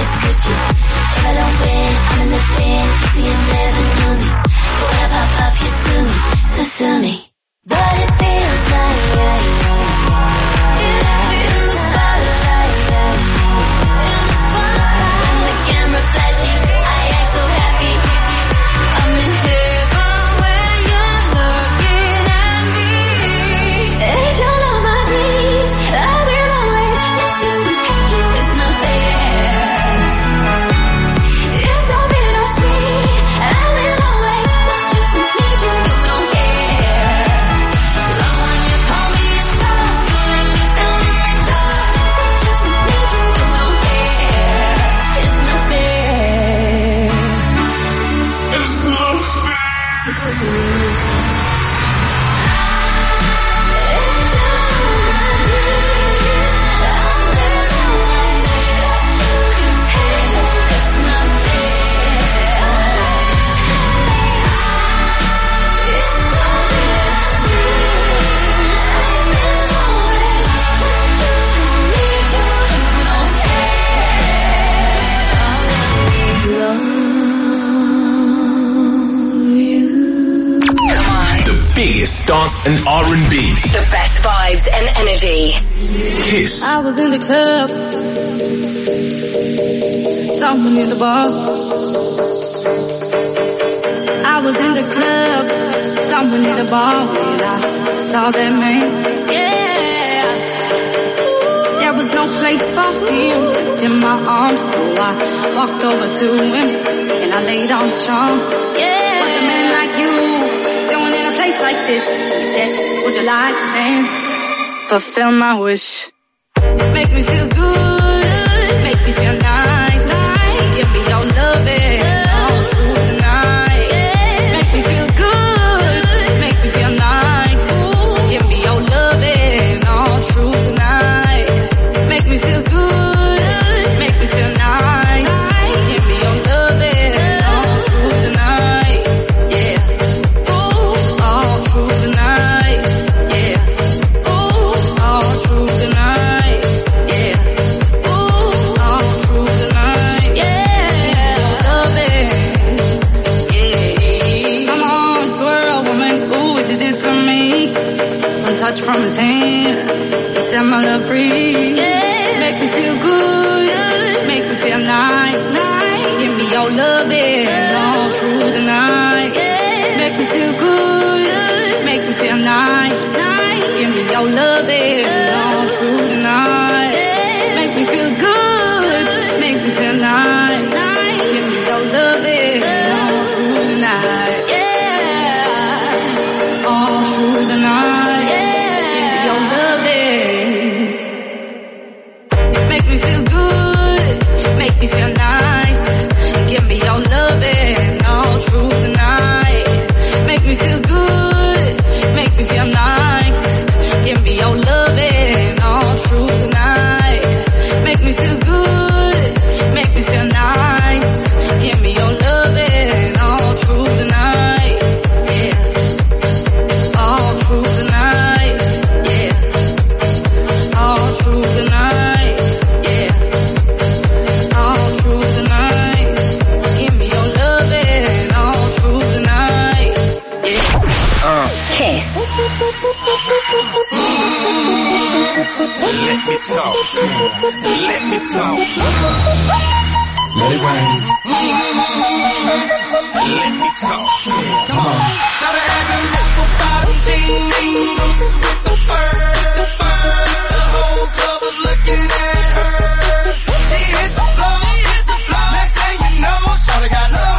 it's Gucci. If I don't win, I'm in the bin. You see, you never knew me. But when I pop up, you sue me, so sue me. But it feels like, in the spotlight, in the spotlight. When the camera flashes, I act so happy. I'm in heaven when you're looking at me. Angel of my dreams, I will always let you catch you. It's not fair. It's so bittersweet. I will always want you, need you, you don't care. Love when you told me to stop, you let me down in the dark. Want you, need you, you don't care. It's not fair. It's not fair. Biggest dance and R&B. The best vibes and energy. Kiss. I was in the club, someone in the bar. I was in the club, someone in the bar when I saw that man. Yeah, there was no place for him in my arms, so I walked over to him and I laid on the charm. Yeah, was a man like you doing in a place like this? He said, would you like to dance? Fulfill my wish. Make me feel good, make me feel nice. Give me your loving all through the night. Make me feel good, make me feel nice. Give me your loving all through the night. Make me feel good, make me feel nice. Give me your loving all through the night. Yeah, ooh, all through the night. Yeah, ooh, all through the night. Yeah, ooh, all through the night. Yeah, loving. Yeah, come on, twirl, woman, ooh, what you did to me. One touch from his hand, it set my love free. Yeah, make me feel good, make me feel nice. Give me your loving all through the night. Yeah, make me feel good, make me feel nice. Give me your loving all through the night. Make me feel good, make me feel nice. Give me your loving all through the night. Yeah, all through the night. Give me your loving. Make me feel good, make me feel nice. Give me your loving all through the night. Make me feel good, make me feel nice. Give me your loving all through the night. Make me feel good, make me feel nice. Give me your loving all through the night. Yeah, all through the night. Yeah, all through the night. Yeah, all through the night. Give me your loving all through the night. Yeah. Kiss. Let me talk to him. Let me talk to him. Let it rain. Let me talk to him. Come on. Gotta have him over 5 boots with the fur. The whole club was looking at her. She hit the floor, next thing you know, shawty got low.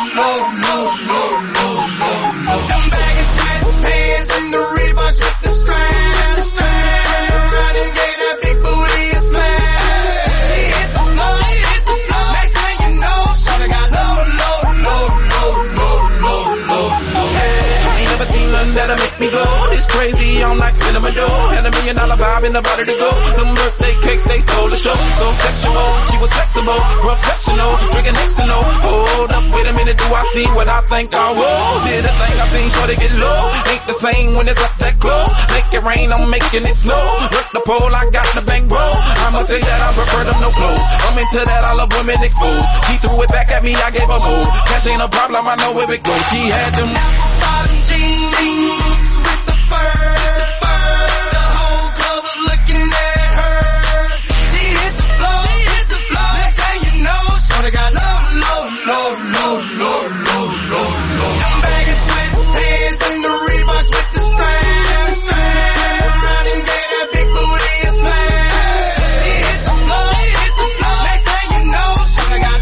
Them baggy sweatpants and the Reeboks with the straps. Turned around and gave that big booty a smash. She hit the floor, next thing you know, shawty got low. I ain't never seen nothing that'll make me go this crazy all night, spinning my dough. Had $1 million vibe in the body to go. Them birthday cakes, they stole the show. So sexual, she was flexible, professional, drinking next to no. Hold up, wait a minute, do I see what I think I will? Did the thing I seen, sure to get low. Ain't the same when it's up that close. Make it rain, I'm making it snow. Work the pole, I got the bankroll. I'ma say that I prefer them no clothes. I'm into that, I love women exposed. She threw it back at me, I gave her more. Cash ain't a problem, I know where it goes. She had them bottom jeans boots with the fur. The whole club was looking at her. She hit the floor. Next thing you know, shorty got low. Them baggy sweatpants and the Reeboks with the straps. Around and gave that big booty a slap. She hit the floor. Next thing you know, shorty got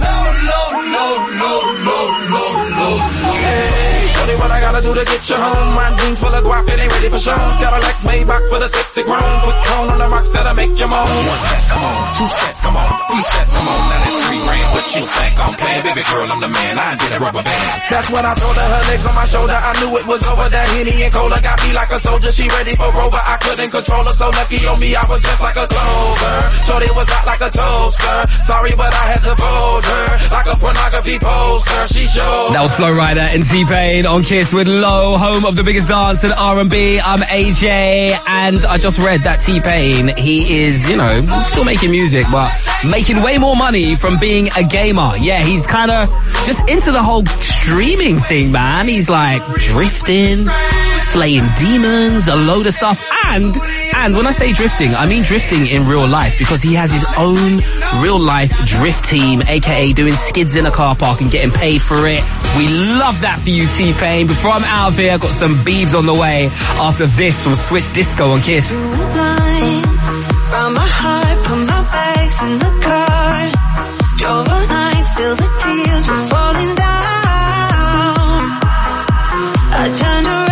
low. Hey, shorty, what I gotta do to get you home? My jeans full of guap, it ain't ready for shows. Got a Lex Maybach for the sexy grown. Put tone on the rocks that'll make you moan. 1 step, come on. 2 steps, come on. 3 steps, come on. Now that's 3 grand. What you think I'm playing? Baby girl, I'm the man. I get a rubber band. That's when I told her legs on my shoulder. I knew it was over. That Henny and Cola got me like a soldier. She ready for Rover. I couldn't control her. So lucky on me, I was just like a clover. Shorty was hot like a toaster. Sorry, but I had to fold her. Like a pornography poster. She showed. That was Flo Rida and T-Pain on Kiss with Low, home of the biggest dance and R&B. I'm AJ, and I just read that T-Pain, he is, you know, still making music, but making way more money from being a gamer. Yeah, he's kind of just into the whole streaming thing, man. He's like drifting, slaying demons, a load of stuff. And when I say drifting, I mean drifting in real life, because he has his own real life drift team, aka doing skids in a car park and getting paid for it. We love that for you, T-Pain. Before I'm out of here, I've got some Biebs on the way. After this, we'll switch disco on Kiss. Round my heart, put my bags in the car. Drove all night, feel the tears were falling down. I turned around.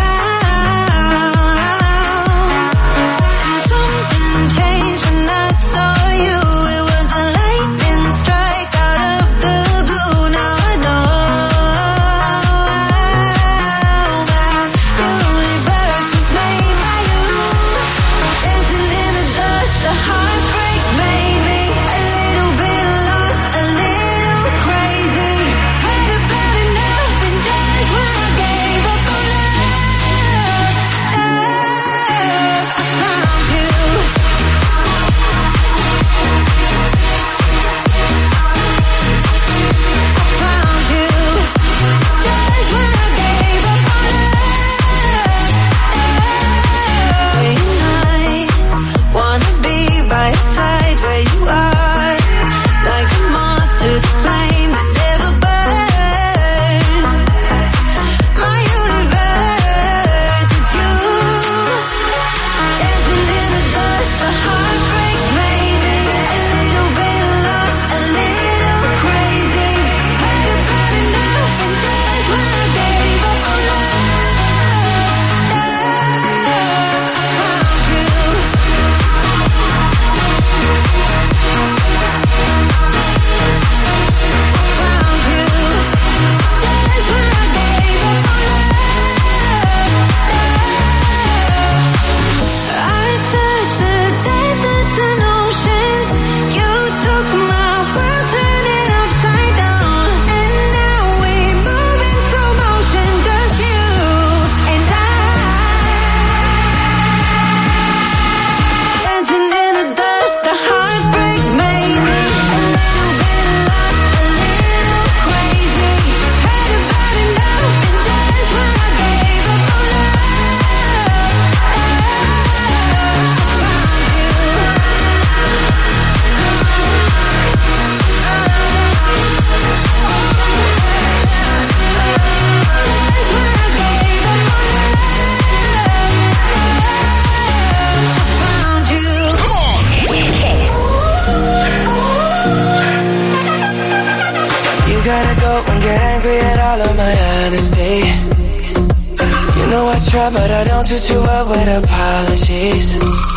But I don't do too well with apologies.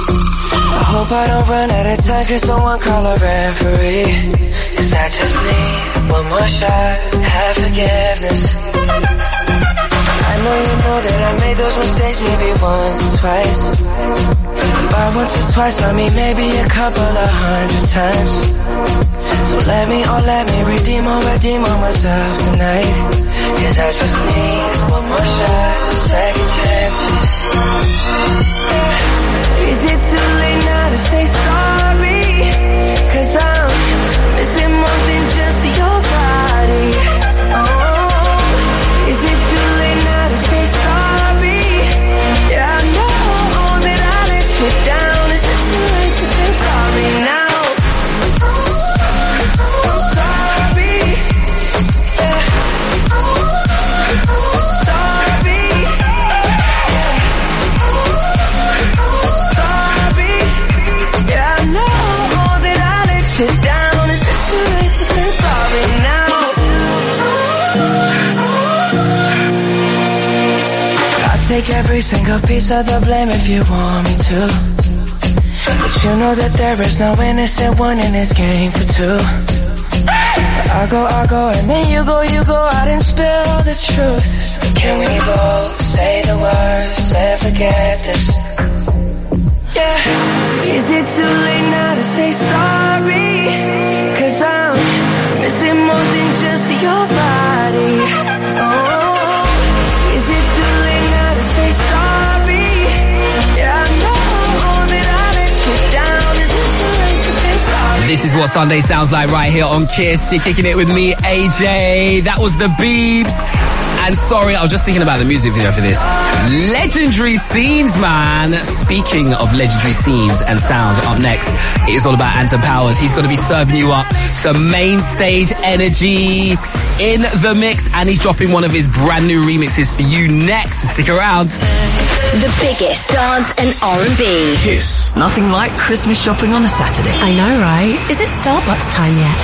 I hope I don't run out of time, cause someone call a referee. Cause I just need one more shot, have forgiveness. I know that I made those mistakes maybe once or twice. And by once or twice I mean maybe a couple of 100 times. So let me redeem on myself tonight. 'Cause I just need one more shot, a second chance. Is it too late now to say sorry? 'Cause I'm missing more than just your body. Oh, is it too late now to say sorry? Yeah, I know that I let you down. Is it too late to say sorry now? Take every single piece of the blame if you want me to. But you know that there is no innocent one in this game for two. I go, and then you go out and spill the truth. Can we both say the words and forget this? Yeah, is it too late now to say sorry? 'Cause I'm missing more than just your body. Oh, this is what Sunday sounds like right here on Kiss. You're kicking it with me, AJ. That was the Beebs. And sorry, I was just thinking about the music video for this. Legendary scenes, man. Speaking of legendary scenes and sounds, up next, it is all about Anton Powers. He's going to be serving you up some main stage energy in the mix, and he's dropping one of his brand new remixes for you next. Stick around. The biggest dance and R&B. Kiss. Nothing like Christmas shopping on a Saturday. I know, right? Is it Starbucks time yet?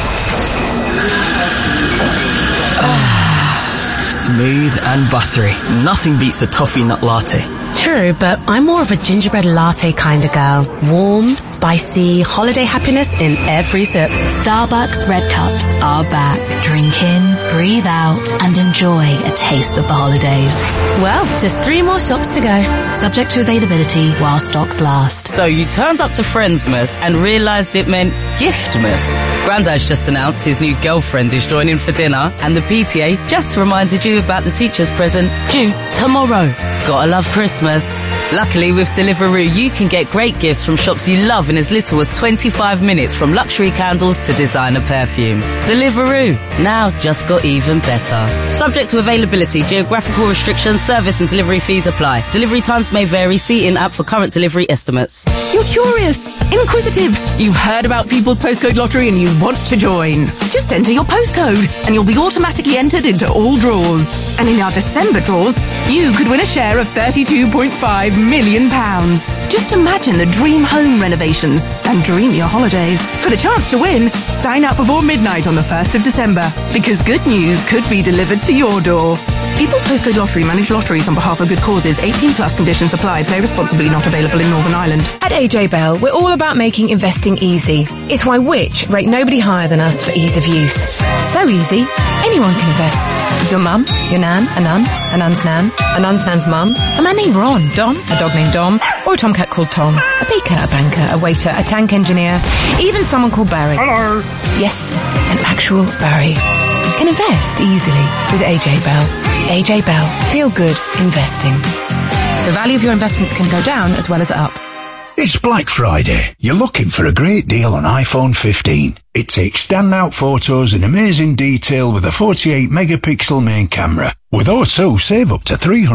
Smooth and buttery. Nothing beats a toffee nut latte. True, but I'm more of a gingerbread latte kind of girl. Warm, spicy, holiday happiness in every sip. Starbucks Red Cups are back. Drink in, breathe out, and enjoy a taste of the holidays. Well, just 3 more shops to go. Subject to availability while stocks last. So you turned up to Friendsmas and realised it meant Giftmas. Grandad's just announced his new girlfriend is joining for dinner, and the PTA just reminded you about the teacher's present due tomorrow. Gotta love Christmas. Luckily, with Deliveroo, you can get great gifts from shops you love in as little as 25 minutes, from luxury candles to designer perfumes. Deliveroo, now just got even better. Subject to availability, geographical restrictions, service and delivery fees apply. Delivery times may vary. See in-app for current delivery estimates. You're curious, inquisitive. You've heard about People's Postcode Lottery and you want to join. Just enter your postcode and you'll be automatically entered into all draws. And in our December draws, you could win a share of £32.5 million. Just imagine the dream home renovations and dream your holidays. For the chance to win, sign up before midnight on the 1st of December, because good news could be delivered to your door. People's Postcode Lottery manage lotteries on behalf of good causes. 18 plus conditions apply. Play responsibly. Not available in Northern Ireland. At AJ Bell, we're all about making investing easy. It's why Which rate nobody higher than us for ease of use. So easy, anyone can invest. Your mum, your nan, a nan's nan, a nan's nan's mum, a man named Ron, Don, a dog named Dom, or a tomcat called Tom, a baker, a banker, a waiter, a tank engineer, even someone called Barry. Hello. Yes, an actual Barry. Can invest easily with AJ Bell. AJ Bell. Feel good investing. The value of your investments can go down as well as up. It's Black Friday. You're looking for a great deal on iPhone 15. It takes standout photos in amazing detail with a 48 megapixel main camera. With O2, save up to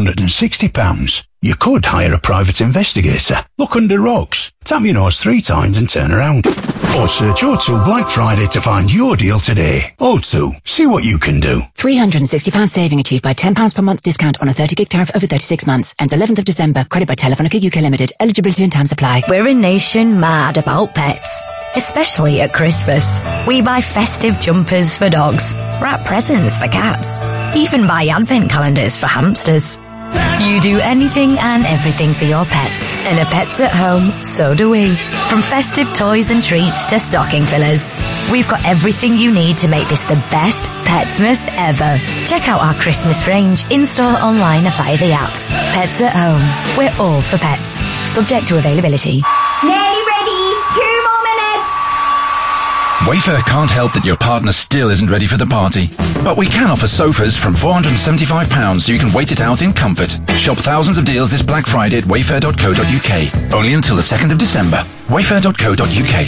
£360. You could hire a private investigator, look under rocks, tap your nose 3 times and turn around. Or search O2 Black Friday to find your deal today. O2, see what you can do. £360 saving achieved by £10 per month discount on a 30 gig tariff over 36 months. Ends 11th of December. Credit by Telefonica UK Limited. Eligibility and terms apply. We're a nation mad about pets, especially at Christmas. We buy festive jumpers for dogs, wrap presents for cats, even buy advent calendars for hamsters. You do anything and everything for your pets. And a pet's at home, so do we. From festive toys and treats to stocking fillers. We've got everything you need to make this the best Petsmas ever. Check out our Christmas range in-store, online, or via the app. Pets at home. We're all for pets. Subject to availability. Nearly ready. 2 more minutes. Wayfair can't help that your partner still isn't ready for the party. But we can offer sofas from £475 so you can wait it out in comfort. Shop thousands of deals this Black Friday at wayfair.co.uk. Only until the 2nd of December. Wayfair.co.uk.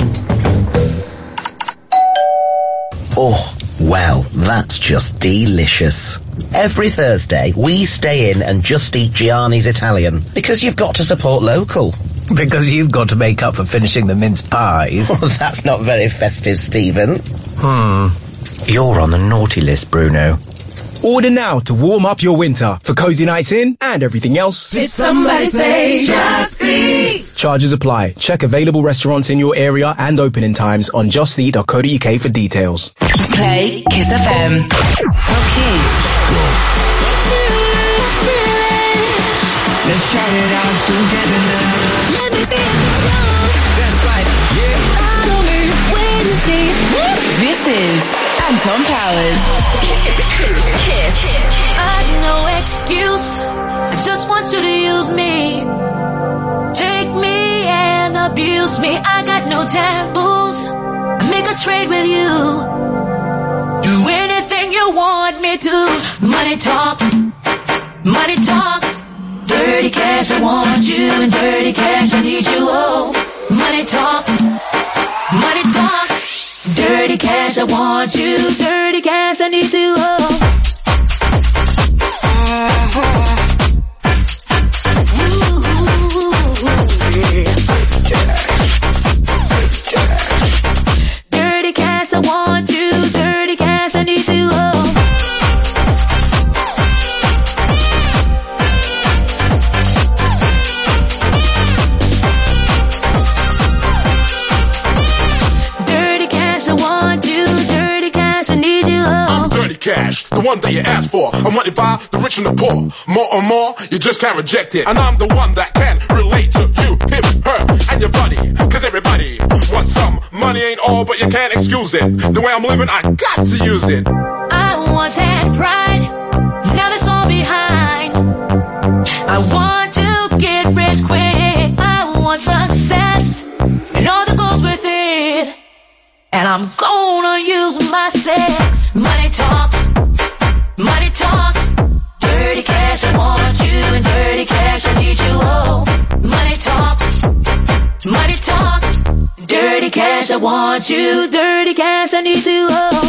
Oh, well, that's just delicious. Every Thursday, we stay in and just eat Gianni's Italian, because you've got to support local. Because you've got to make up for finishing the mince pies. Well, that's not very festive, Stephen. You're on the naughty list, Bruno. Order now to warm up your winter for cozy nights in and everything else. Did somebody say just eat? Charges apply. Check available restaurants in your area and opening times on justeat.co.uk for details. Play Kiss FM. Okay. Let's shout it out together now. Let me be in control. That's right. Yeah. Follow me. Wait and see. This is Anton Powers. Kiss. I've no excuse. I just want you to use me. Take me and abuse me. I got no taboos. I make a trade with you. Do anything you want me to. Money talks. Money talks. Dirty cash, I want you, and dirty cash, I need you, oh. Money talks, money talks. Dirty cash, I want you, dirty cash, I need you, oh. Dirty cash, I want you, dirty cash, I need you, oh. Cash, the one that you asked for. I'm wanted by the rich and the poor. More and more, you just can't reject it. And I'm the one that can relate to you, him, her, and your buddy. Cause everybody wants some. Money ain't all, but you can't excuse it. The way I'm living, I got to use it. I once had pride, now that's all behind. I want to get rich quick. I want success, and all that goes with it. And I'm gonna use my sex. Money talks, money talks. Dirty cash, I want you, and dirty cash, I need you, oh. Money talks, money talks. Dirty cash, I want you, dirty cash, I need you, oh.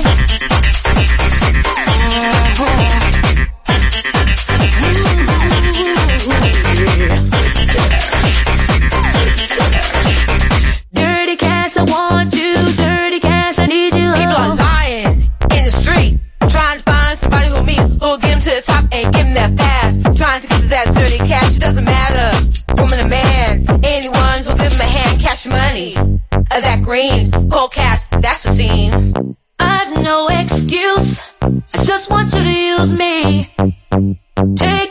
Dirty cash, I want you, dirty cash, I need you, oh. People are lying in the street, trying to find somebody who'll get him to the top and give him that fast. Trying to get to that dirty cash, it doesn't matter. Woman or man, anyone who'll give him a hand, cash money. That green, cold cash, that's the scene. I've no excuse, I just want you to use me. Take